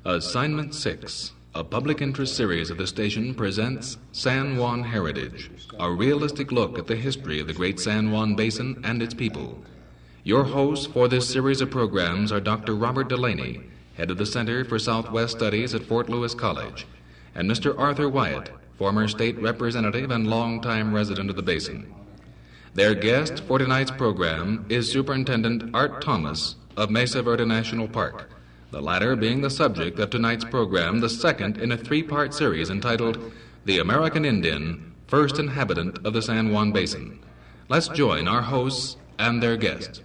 Assignment 6, a public interest series of the station, presents San Juan Heritage, a realistic look at the history of the Great San Juan Basin and its people. Your hosts for this series of programs are Dr. Robert Delaney, head of the Center for Southwest Studies at Fort Lewis College, and Mr. Arthur Wyatt, former state representative and longtime resident of the basin. Their guest for tonight's program is Superintendent Art Thomas of Mesa Verde National Park, the latter being the subject of tonight's program, the second in a three-part series entitled The American Indian, First Inhabitant of the San Juan Basin. Let's join our hosts and their guest.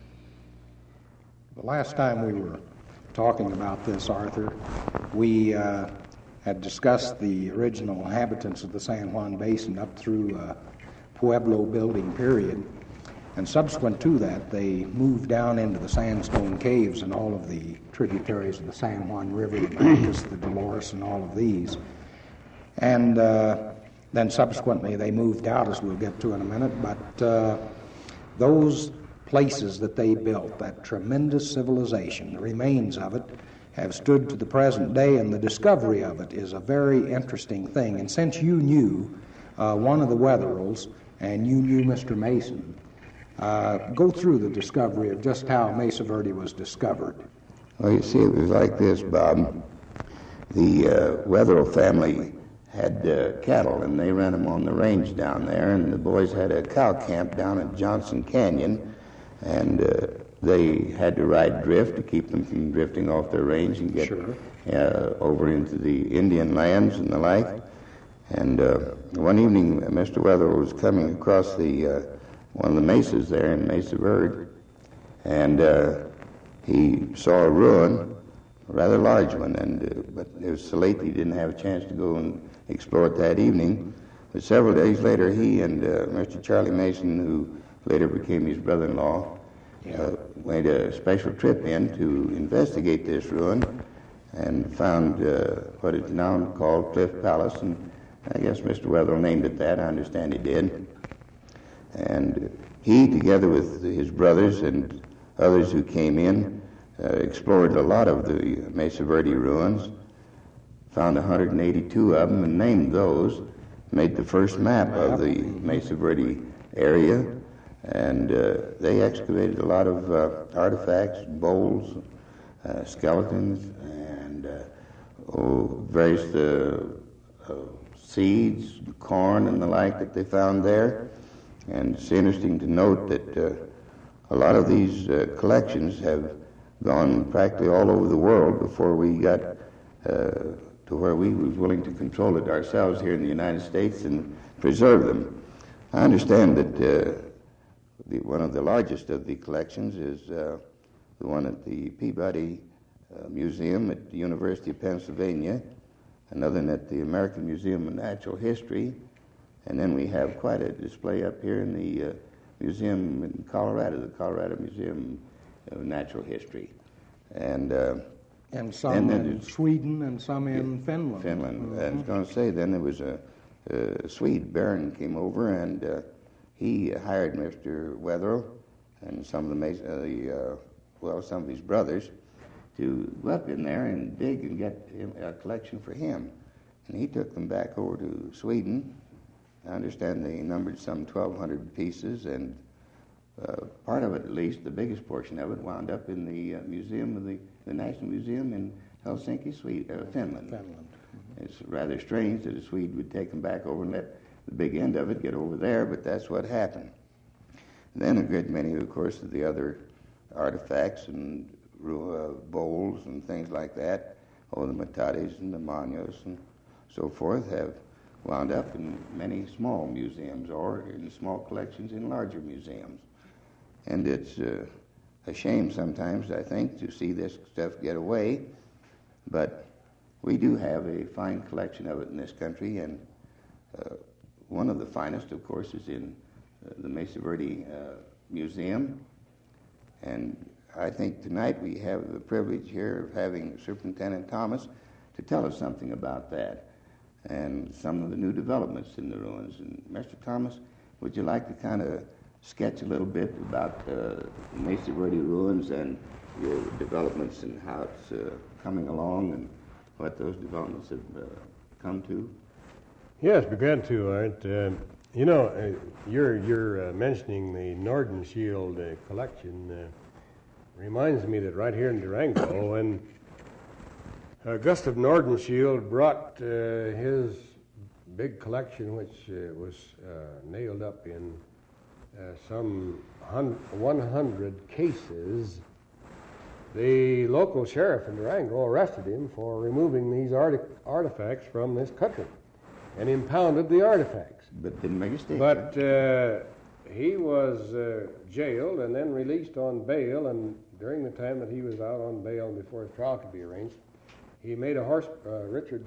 The last time we were talking about this, Arthur, we had discussed the original inhabitants of the San Juan Basin up through Pueblo building period, and subsequent to that they moved down into the sandstone caves and all of the tributaries of the San Juan River, the Bacchus, the Dolores, and all of these. And then subsequently they moved out, as we'll get to in a minute, but those places that they built, that tremendous civilization, the remains of it, have stood to the present day, and the discovery of it is a very interesting thing. And since you knew one of the Wetherells, and you knew Mr. Mason, go through the discovery of just how Mesa Verde was discovered. Well, you see, it was like this, Bob. The Wetherell family had cattle, and they ran them on the range down there, and the boys had a cow camp down at Johnson Canyon, and they had to ride drift to keep them from drifting off their range and get over into the Indian lands and the like. And one evening, Mr. Wetherell was coming across the one of the mesas there in Mesa Verde, and he saw a ruin, a rather large one, and but it was so late he didn't have a chance to go and explore it that evening. But several days later, he and Mr. Charlie Mason, who later became his brother-in-law, made a special trip in to investigate this ruin and found what is now called Cliff Palace, and I guess Mr. Wetherell named it that. I understand he did. And he, together with his brothers and others who came in, explored a lot of the Mesa Verde ruins, found 182 of them and named those, made the first map of the Mesa Verde area, and they excavated a lot of artifacts, bowls, skeletons, and various seeds, corn, and the like that they found there. And it's interesting to note that a lot of these collections have gone practically all over the world before we got to where we was willing to control it ourselves here in the United States and preserve them. I understand that one of the largest of the collections is the one at the Peabody Museum at the University of Pennsylvania, another one at the American Museum of Natural History, and then we have quite a display up here in the museum in Colorado, the Colorado Museum of Natural History. And some in Sweden and some in Finland. Finland. I was going to say, then there was a Swede, Baron, came over, and he hired Mr. Wetherell and some of his brothers to go up in there and dig and get a collection for him. And he took them back over to Sweden. I understand they numbered some 1,200 pieces, and part of it, at least, the biggest portion of it, wound up in the museum of the National Museum in Helsinki, Finland. Mm-hmm. It's rather strange that a Swede would take them back over and let the big end of it get over there, but that's what happened. And then a great many, of course, of the other artifacts and bowls and things like that, the matates and the manos and so forth, have wound up in many small museums or in small collections in larger museums. And it's a shame sometimes, I think, to see this stuff get away, but we do have a fine collection of it in this country, and one of the finest, of course, is in the Mesa Verde Museum. And I think tonight we have the privilege here of having Superintendent Thomas to tell us something about that and some of the new developments in the ruins. And Mr. Thomas, would you like to kind of sketch a little bit about the Mesa Verde ruins and your developments and how it's coming along and what those developments have come to? Yes, be glad to, Art. You're mentioning the Nordenskiöld collection. Reminds me that right here in Durango, when Gustav Nordenskiöld brought his big collection, which was nailed up in some 100 cases, the local sheriff in Durango arrested him for removing these artifacts from this country and impounded the artifacts. But didn't make a mistake. But he was jailed and then released on bail, and during the time that he was out on bail before his trial could be arranged, he made Richard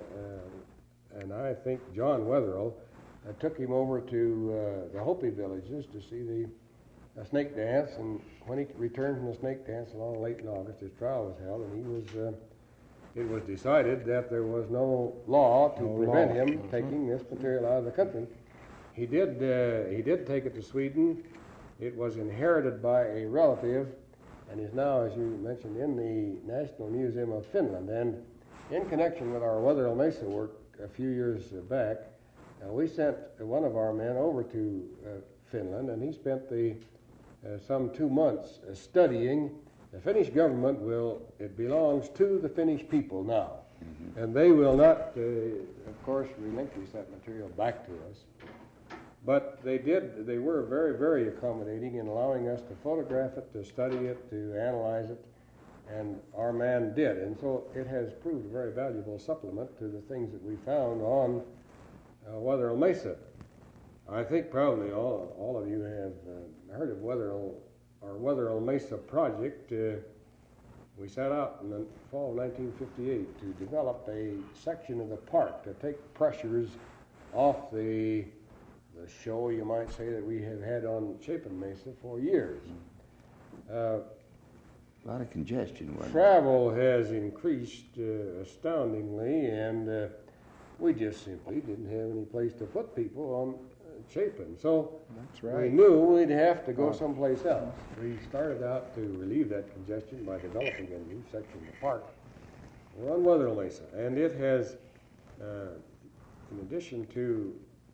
and I think John Wetherill took him over to the Hopi villages to see the snake dance, and when he returned from the snake dance along late in August, his trial was held, and it was decided that there was no law to prevent him taking this material out of the country. He did take it to Sweden. It was inherited by a relative and is now, as you mentioned, in the National Museum of Finland. And in connection with our Wetherill Mesa work a few years back, we sent one of our men over to Finland, and he spent some 2 months studying. The Finnish government it belongs to the Finnish people now, and they will not, of course, relinquish that material back to us. But they were very, very accommodating in allowing us to photograph it, to study it, to analyze it, and our man did. And so it has proved a very valuable supplement to the things that we found on Wetherill Mesa. I think probably all of you have heard of Wetherill Mesa project. We set out in the fall of 1958 to develop a section of the park to take pressures off the show, you might say, that we have had on Chapin Mesa for years. A lot of congestion. Travel has increased astoundingly, and we just simply didn't have any place to put people on Chapin. So that's right. We knew we'd have to go someplace else. We started out to relieve that congestion by developing a new section of the park. We're on Wetherill Mesa, and it has, in addition to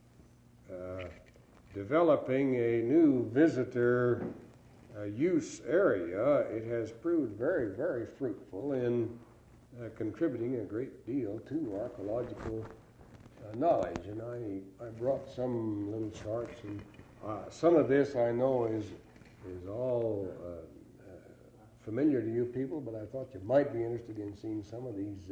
developing a new visitor use area, it has proved very, very fruitful in contributing a great deal to archaeological knowledge. And I brought some little charts, and some of this I know is all familiar to you people, but I thought you might be interested in seeing some of these,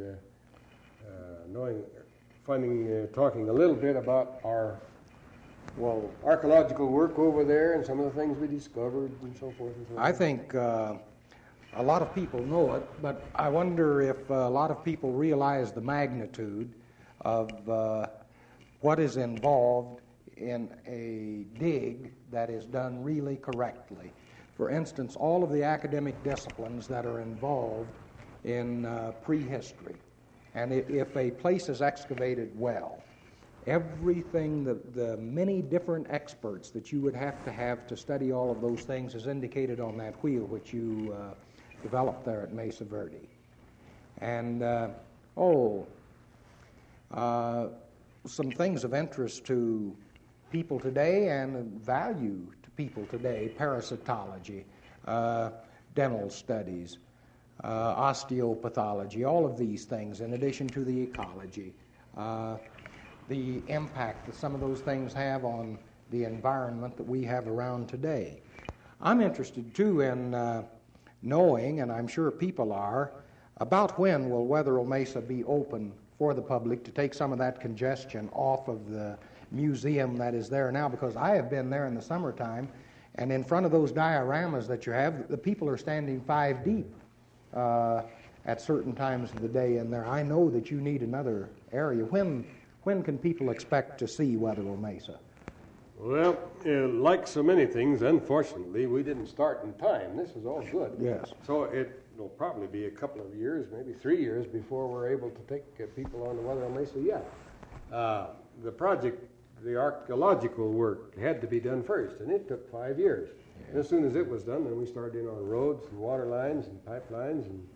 talking a little bit about our archaeological work over there and some of the things we discovered and so forth and so on. I think a lot of people know it, but I wonder if a lot of people realize the magnitude of what is involved in a dig that is done really correctly. For instance, all of the academic disciplines that are involved in prehistory. And if a place is excavated well, everything, the many different experts that you would have to study all of those things is indicated on that wheel which you developed there at Mesa Verde. And, some things of interest to people today and value to people today: parasitology, dental studies, osteopathology, all of these things, in addition to the ecology, the impact that some of those things have on the environment that we have around today. I'm interested, too, in knowing, and I'm sure people are, about when will Wetherill Mesa be open for the public to take some of that congestion off of the museum that is there now, because I have been there in the summertime, and in front of those dioramas that you have, the people are standing 5 deep at certain times of the day in there. I know that you need another area. When can people expect to see Wetherill Mesa? Well, like so many things, unfortunately, we didn't start in time. This is all good. Yes. So it'll probably be a couple of years, maybe 3 years, before we're able to take people on to Wetherill Mesa yet. The project, the archaeological work, had to be done first, and it took 5 years. Yeah. And as soon as it was done, then we started in on roads and water lines and pipelines and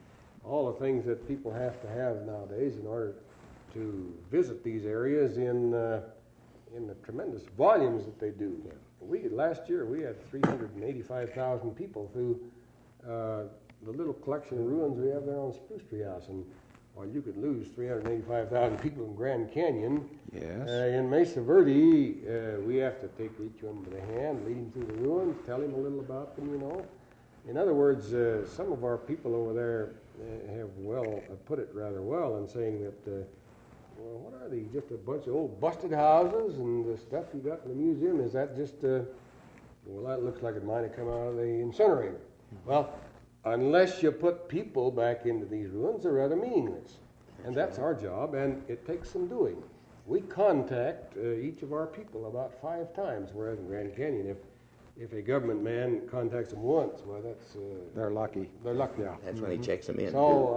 all the things that people have to have nowadays in order to visit these areas in the tremendous volumes that they do. Last year we had 385,000 people through the little collection of ruins we have there on Spruce Tree House, and while you could lose 385,000 people in Grand Canyon, Yes. In Mesa Verde, we have to take each one by the hand, lead him through the ruins, tell him a little about them, you know. In other words, some of our people over there have put it rather well in saying that, well, what are these? Just a bunch of old busted houses and the stuff you got in the museum? Is that just, well, that looks like it might have come out of the incinerator. Well, unless you put people back into these ruins, they're rather meaningless. And that's our job, and it takes some doing. We contact each of our people about 5 times, whereas in Grand Canyon, if a government man contacts them once, well, that's... They're lucky. They're lucky. Yeah. That's when he checks them in.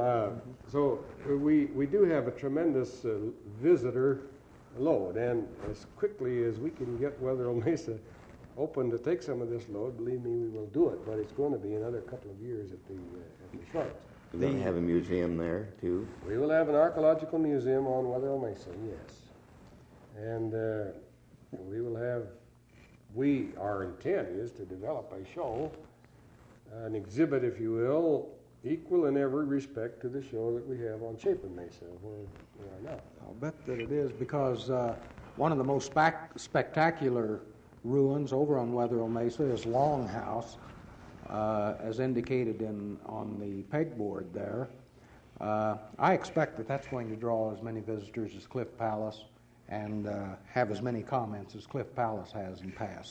So we do have a tremendous visitor load, and as quickly as we can get Wetherill Mesa open to take some of this load, believe me, we will do it. But it's going to be another couple of years at the shortest. Do they have a museum there, too? We will have an archaeological museum on Wetherill Mesa, yes. And we will have... our intent is to develop a show, an exhibit, if you will, equal in every respect to the show that we have on Chapin Mesa, where we are now. I'll bet that it is, because one of the most spectacular ruins over on Wetherill Mesa is Longhouse, as indicated on the pegboard there. I expect that that's going to draw as many visitors as Cliff Palace and have as many comments as Cliff Palace has in past.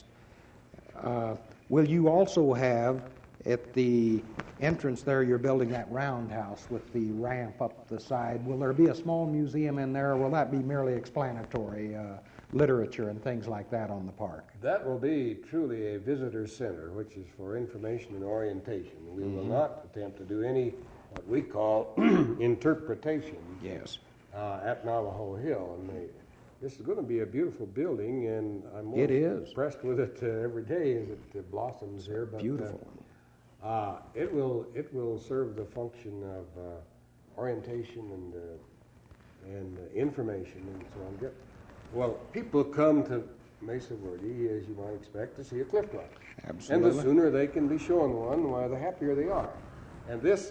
Will you also have, at the entrance there, you're building that roundhouse with the ramp up the side, will there be a small museum in there, or will that be merely explanatory literature and things like that on the park? That will be truly a visitor center, which is for information and orientation. We will not attempt to do any, what we call, interpretation. Yes. At Navajo Hill. And this is going to be a beautiful building, and I'm more impressed with it every day as it blossoms here. But, beautiful. It will serve the function of orientation and information and so on. Well, people come to Mesa Verde, as you might expect, to see a cliff dwelling. Absolutely. And the sooner they can be shown one, why the happier they are. And this,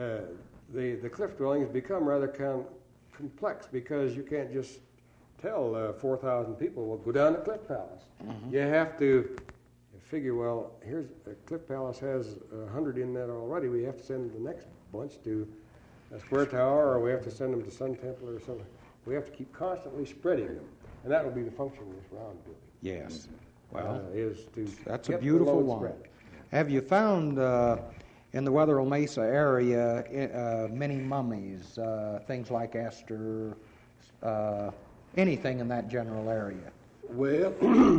the cliff dwellings become rather complex, because you can't just tell 4,000 people, well, go down to Cliff Palace. You have to figure, well, here's Cliff Palace has 100 in that already. We have to send the next bunch to Square Tower, or we have to send them to Sun Temple or something. We have to keep constantly spreading them. And that will be the function of this round building. Yes. Well, is to that's a beautiful one. Spread. Have you found in the Wetherill Mesa area many mummies, things like Esther, anything in that general area? Well,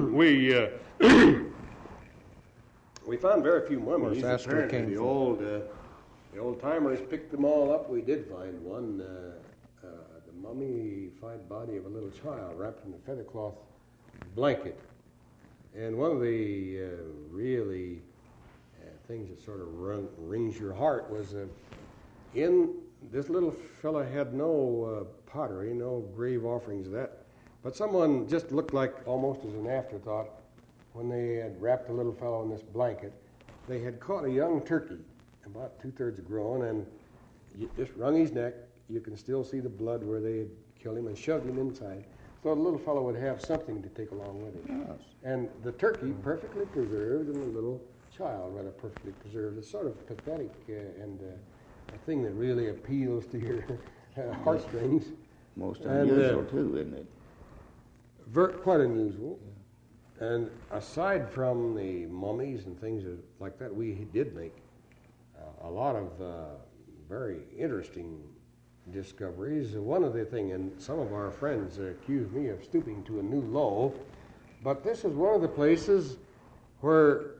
we found very few mummies. Esther Apparently, came the old timers picked them all up. We did find one, the mummified body of a little child wrapped in a feather cloth blanket. And one of the really things that sort of wrings your heart was in this little fella had no pottery, no grave offerings of that, but someone just looked like almost as an afterthought when they had wrapped the little fellow in this blanket. They had caught a young turkey, about 2/3 grown, and just wrung his neck. You can still see the blood where they had killed him, and shoved him inside. So the little fellow would have something to take along with him. Yes. And the turkey perfectly preserved, and the little child rather perfectly preserved. It's sort of pathetic and a thing that really appeals to your heartstrings. Most unusual, too, isn't it? Quite unusual. Yeah. And aside from the mummies and things like that, we did make a lot of very interesting discoveries. One of the things, and some of our friends accused me of stooping to a new low, but this is one of the places where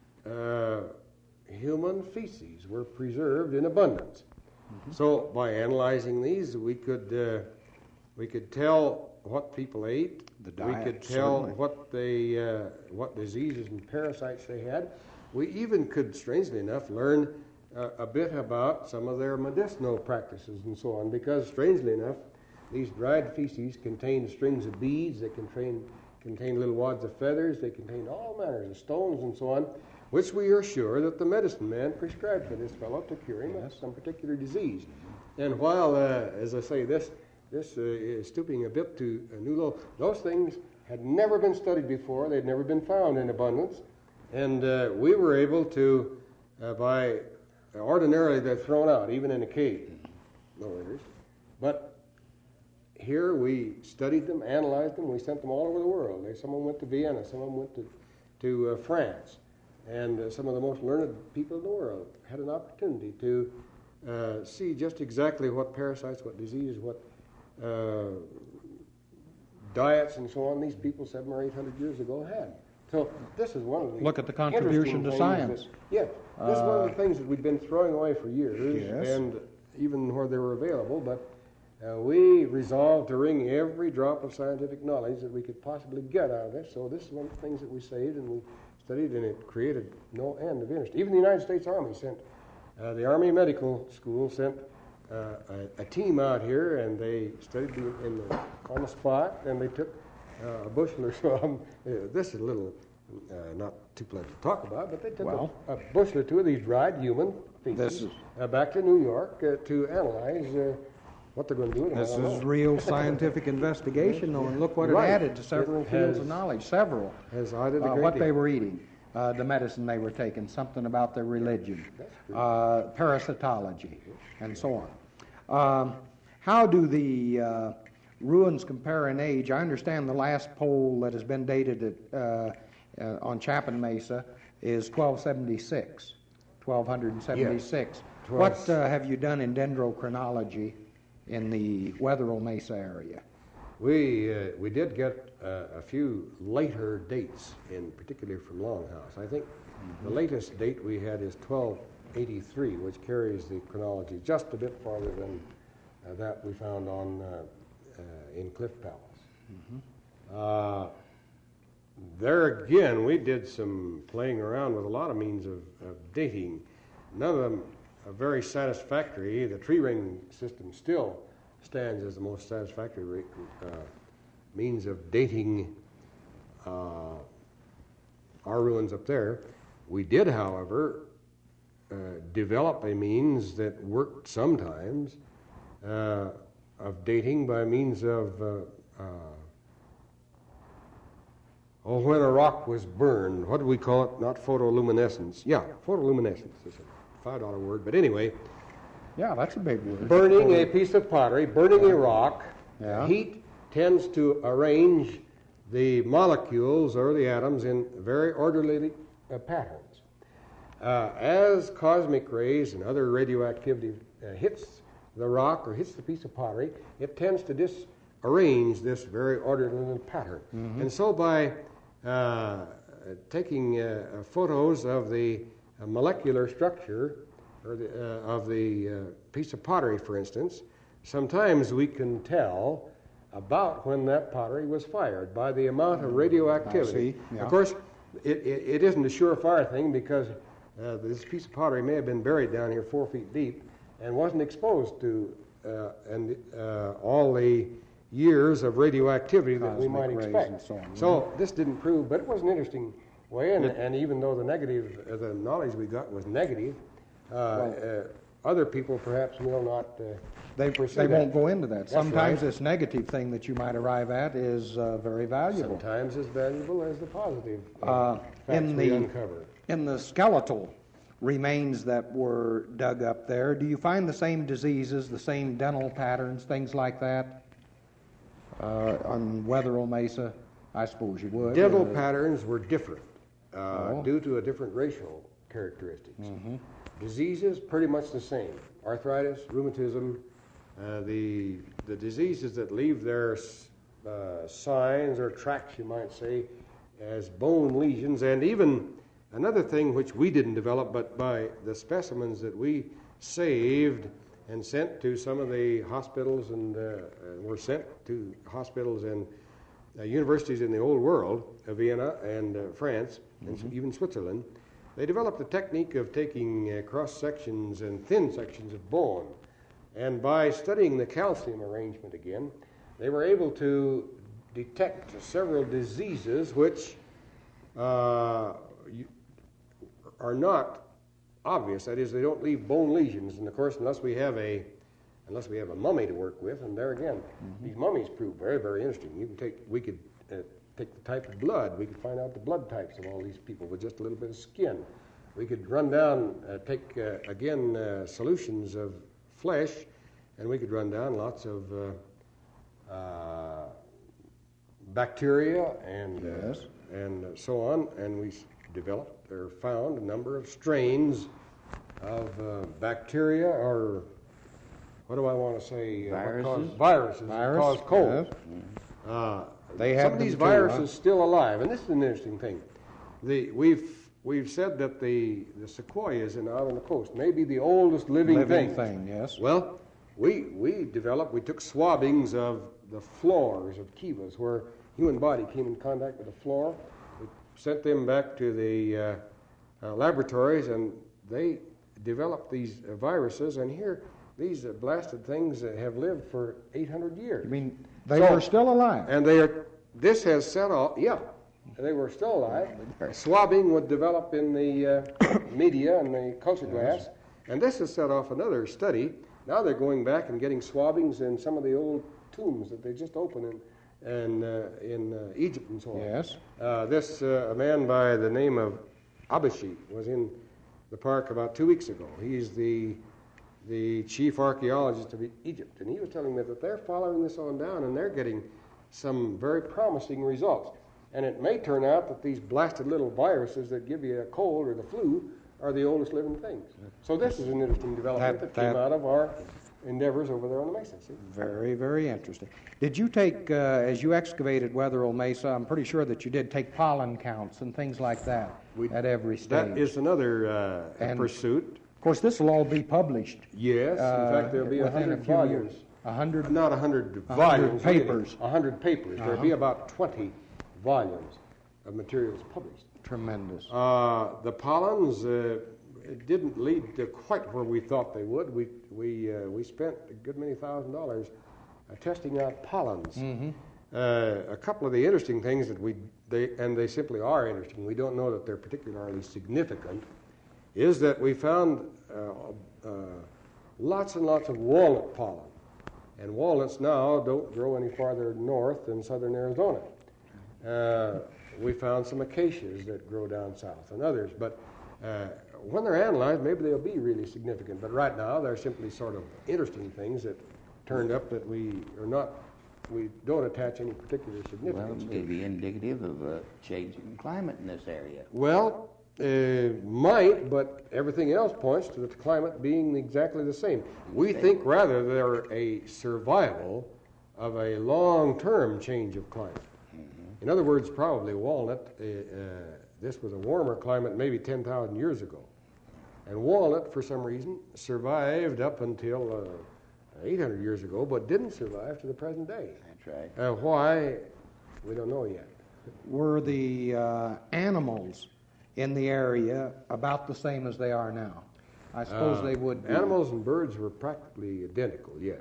human feces were preserved in abundance. Mm-hmm. So by analyzing these, we could tell what people ate. The diet, we could tell certainly. what diseases and parasites they had. We even could, strangely enough, learn a bit about some of their medicinal practices and so on, because strangely enough, these dried feces contain strings of beads, they contain little wads of feathers, they contain all manners of stones and so on, which we are sure that the medicine man prescribed for this fellow to cure him of some particular disease. And while, as I say, this is stooping a bit to a new level, those things had never been studied before, they'd never been found in abundance, and we were able to, ordinarily they're thrown out, even in a cave, but here we studied them, analyzed them, we sent them all over the world. Someone went to Vienna, someone went to France, and some of the most learned people in the world had an opportunity to see just exactly what parasites, what diseases, what diets and so on these people 700 or 800 years ago had. So this is one of the look at the contribution to science. This is one of the things that we've been throwing away for years, yes. And even where they were available, but we resolved to wring every drop of scientific knowledge that we could possibly get out of this. So this is one of the things that we saved and we studied, and it created no end of interest. Even the United States Army sent, the Army Medical School sent a team out here, and they studied on the spot, and they took a bushel or so. This is a little not too pleasant to talk about, but they took a bushel or two of these dried human feces back to New York to analyze what they're going to do. This is real scientific investigation, though, and look what it added to several fields of knowledge. Several. Has added a great what deal. They were eating, the medicine they were taking, something about their religion, parasitology, and so on. How do the ruins compare in age? I understand the last poll that has been dated on Chapin Mesa is 1276. Yes. What have you done in dendrochronology in the Wetherill Mesa area? We did get a few later dates, in particular from Longhouse. I think the latest date we had is 1283, which carries the chronology just a bit farther than that we found in Cliff Palace. There again, we did some playing around with a lot of means of dating. None of them are very satisfactory. The tree ring system still stands as the most satisfactory means of dating our ruins up there. We did, however, develop a means that worked sometimes of dating by means of when a rock was burned. What do we call it? Not photoluminescence. Yeah, photoluminescence is a $5 word, but anyway. Yeah, that's a big word. Burning a piece of pottery, burning a rock, yeah. Heat tends to arrange the molecules or the atoms in very orderly patterns. As cosmic rays and other radioactivity hits the rock or hits the piece of pottery, it tends to disarrange this very orderly pattern. And so by taking photos of the molecular structure or of the piece of pottery, for instance, sometimes we can tell about when that pottery was fired by the amount of radioactivity. Yeah. Of course, it isn't a surefire thing because this piece of pottery may have been buried down here 4 feet deep and wasn't exposed to all the years of radioactivity that we might expect. So this didn't prove, but it was an interesting way, and even though the knowledge we got was negative, other people perhaps will not they won't go into that. That's Sometimes right. this negative thing that you might arrive at is very valuable. Sometimes as valuable as the positive facts we uncover. In the skeletal remains that were dug up there, do you find the same diseases, the same dental patterns, things like that on Wetherill Mesa? I suppose you would. Dental patterns were different due to a different racial characteristics. Diseases, pretty much the same. Arthritis, rheumatism, the diseases that leave their signs or tracks, you might say, as bone lesions, and even another thing which we didn't develop, but by the specimens that we saved and sent to some of the hospitals and were sent to hospitals and universities in the old world, Vienna and France, and even Switzerland, They developed the technique of taking cross sections and thin sections of bone, and by studying the calcium arrangement again, they were able to detect several diseases which are not obvious. That is, they don't leave bone lesions, and of course, unless we have a mummy to work with, and there again, these mummies prove very, very interesting. We could take the type of blood. We could find out the blood types of all these people with just a little bit of skin. We could run down, take solutions of flesh, and we could run down lots of bacteria and so on, and we developed or found a number of strains of bacteria, or what do I want to say? Viruses that cause colds. Yes. They have some of these them viruses still alive, and this is an interesting thing. We've said that the sequoias out on the coast may be the oldest living thing. Yes. Well, we took swabbings of the floors of kivas where human body came in contact with the floor. We sent them back to the laboratories, and they developed these viruses, and here these blasted things have lived for 800 years. You mean they were still alive? And this has set off, they were still alive. Swabbing would develop in the media and the culture glass, and this has set off another study. Now they're going back and getting swabbings in some of the old tombs that they just opened in Egypt and so on. Yes. A man by the name of Abashi was in the park about 2 weeks ago. He's the chief archaeologist of Egypt, and he was telling me that they're following this on down, and they're getting some very promising results. And it may turn out that these blasted little viruses that give you a cold or the flu are the oldest living things. So this is an interesting development that came out of our endeavors over there on the Mesa. See? Very, very interesting. Did you take, as you excavated Wetherill Mesa, I'm pretty sure that you did take pollen counts and things like that at every stage. That is another pursuit. Of course, this will all be published. Yes, in fact, there'll be 100 volumes. 100? Not 100 volumes. 100 papers. 100 papers. There'll be about 20 volumes of materials published. Tremendous. The pollens it didn't lead to quite where we thought they would. We spent a good many $1,000s testing out pollens. Mm-hmm. A couple of the interesting things that they simply are interesting. We don't know that they're particularly significant. Is that we found lots and lots of walnut pollen, and walnuts now don't grow any farther north than southern Arizona. We found some acacias that grow down south and others, but when they're analyzed, maybe they'll be really significant. But right now, they're simply sort of interesting things that turned up that we don't attach any particular significance. Well, maybe indicative of a changing climate in this area. Well, might, but everything else points to the climate being exactly the same. We think rather they're a survival of a long-term change of climate. In other words, probably walnut, this was a warmer climate maybe 10,000 years ago. And walnut, for some reason, survived up until 800 years ago, but didn't survive to the present day. That's right. Why, we don't know yet. Were the animals in the area about the same as they are now? I suppose they would be. Animals and birds were practically identical, yes.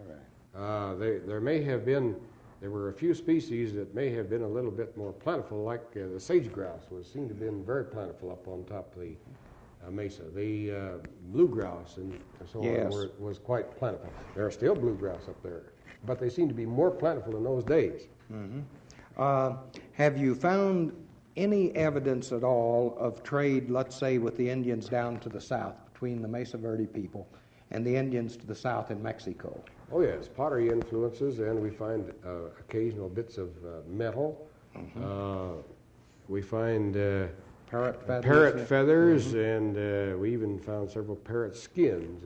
That's right. There were a few species that may have been a little bit more plentiful, like the sage grouse seemed to have been very plentiful up on top of the mesa. The blue grouse and so on was quite plentiful. There are still blue grouse up there, but they seem to be more plentiful in those days. Mm-hmm. Have you found any evidence at all of trade, let's say, with the Indians down to the south, between the Mesa Verde people and the Indians to the south in Mexico? Oh, yes, pottery influences, and we find occasional bits of metal. Mm-hmm. We find parrot feathers, mm-hmm. and we even found several parrot skins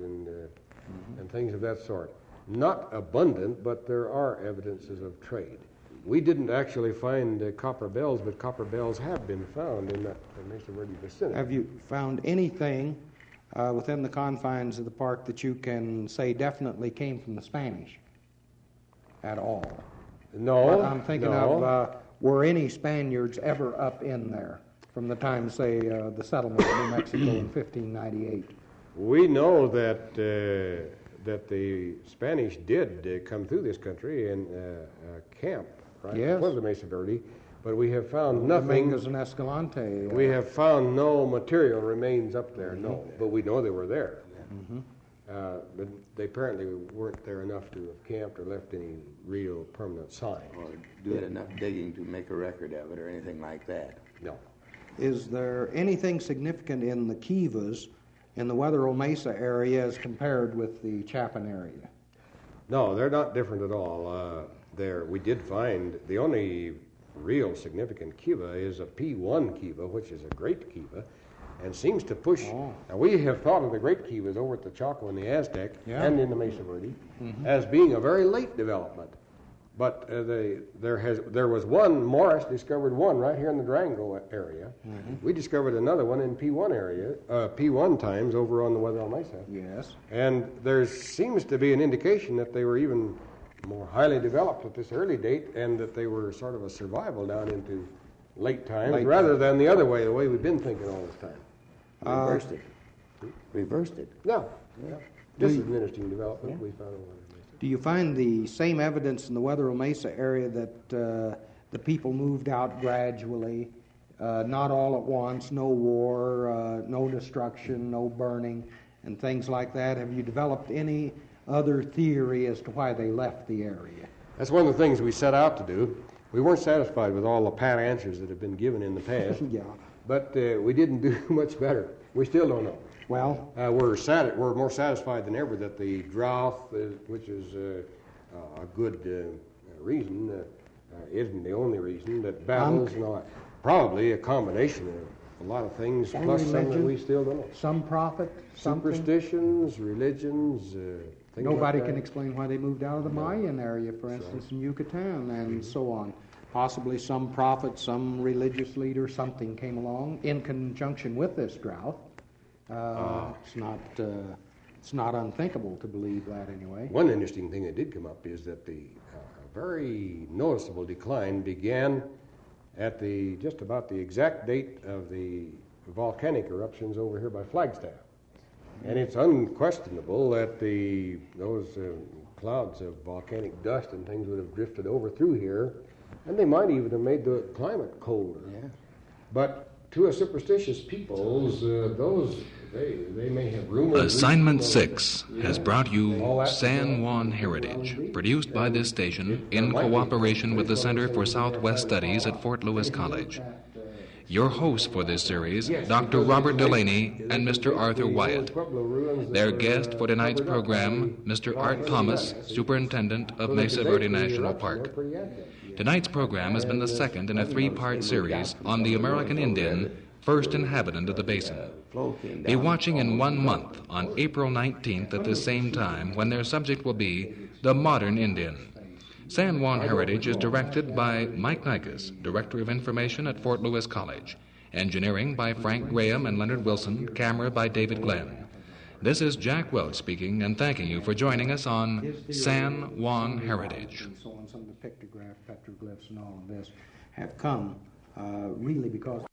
and things of that sort. Not abundant, but there are evidences of trade. We didn't actually find copper bells, but copper bells have been found in that Mesa Verde vicinity. Have you found anything within the confines of the park that you can say definitely came from the Spanish at all? No. What I'm thinking of, were any Spaniards ever up in there? from the time, say, the settlement of New Mexico in 1598? We know that that the Spanish did come through this country in a camp, right? Yes. It was the Mesa Verde, but we have found nothing. Dominguez and Escalante. We have found no material remains up there, no. But we know they were there. But they apparently weren't there enough to have camped or left any real permanent sign. Or do enough digging to make a record of it or anything like that. No. Is there anything significant in the kivas in the Wetherill Mesa area as compared with the Chapin area? No, they're not different at all. We did find the only real significant kiva is a P1 kiva, which is a great kiva, and seems to push. Oh. Now, we have thought of the great kivas over at the Chaco and the Aztec and in the Mesa Verde as being a very late development. But there was one, Morris discovered one right here in the Durango area. We discovered another one in P1 area, P1 times over on the Wetherill Mesa. Yes. And there seems to be an indication that they were even more highly developed at this early date, and that they were sort of a survival down into late times, rather than the other way, the way we've been thinking all this time. Reversed it. Reversed it. No. This is an interesting development we found over there. Do you find the same evidence in the Wetherill Mesa area that the people moved out gradually, not all at once, no war, no destruction, no burning, and things like that? Have you developed any other theory as to why they left the area? That's one of the things we set out to do. We weren't satisfied with all the pat answers that have been given in the past. Yeah. But we didn't do much better. We still don't know. Well, we're more satisfied than ever that the drought, which is a good reason, isn't the only reason. That battles and all that. Probably a combination of a lot of things, Some plus some that religion, we still don't know. some prophet, something. Superstitions, religions, things Nobody like that. can explain why they moved out of the Mayan area, for instance, in Yucatan, and so on. Possibly some prophet, some religious leader, something came along in conjunction with this drought. It's not unthinkable to believe that anyway. One interesting thing that did come up is that the very noticeable decline began at just about the exact date of the volcanic eruptions over here by Flagstaff. And it's unquestionable that those clouds of volcanic dust and things would have drifted over through here, and they might even have made the climate colder. Yeah. But to a superstitious peoples, they may have rumors. Assignment 6 has brought you San Juan Heritage, produced by this station in cooperation with the Center for Southwest Studies at Fort Lewis College. Your hosts for this series, Dr. Robert Delaney and Mr. Arthur Wyatt. Their guest for tonight's program, Mr. Art Thomas, Superintendent of Mesa Verde National Park. Tonight's program has been the second in a three-part series on the American Indian, first inhabitant of the basin. Be watching in 1 month on April 19th at the same time, when their subject will be the modern Indian. San Juan Heritage is directed by Mike Nikas, Director of Information at Fort Lewis College. Engineering by Frank Graham and Leonard Wilson. Camera by David Glenn. This is Jack Welch speaking and thanking you for joining us on San Juan Heritage. And so on, some of the pictographs, petroglyphs, and all of this have come really because